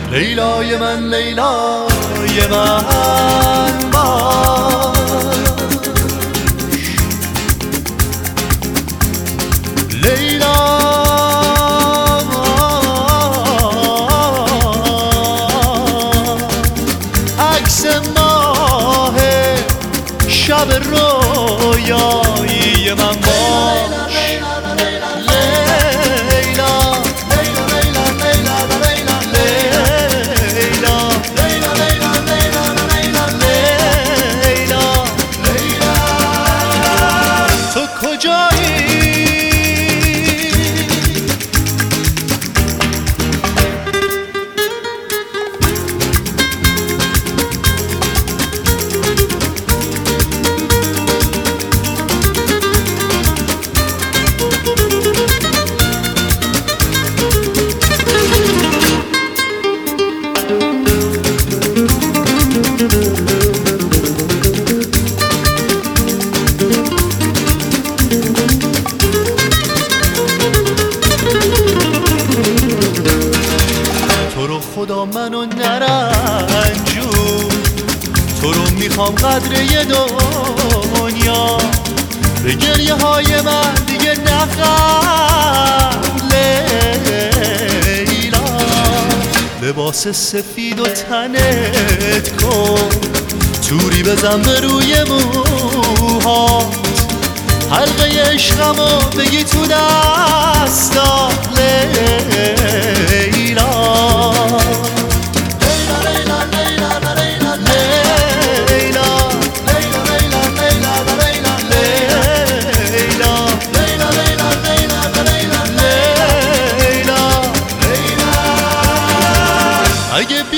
لیلای من لیلای من باش، لیلا عکس ماه شب رویایی من باش. خدا منو نرنجون، تو رو میخوام قدر دنیا، به گریه های من دیگه نخند لیلا. لباس سفید و تنت کن، توری بزن به روی موهات، حلقه عشقمو بگی تو دستات لیلا. اگه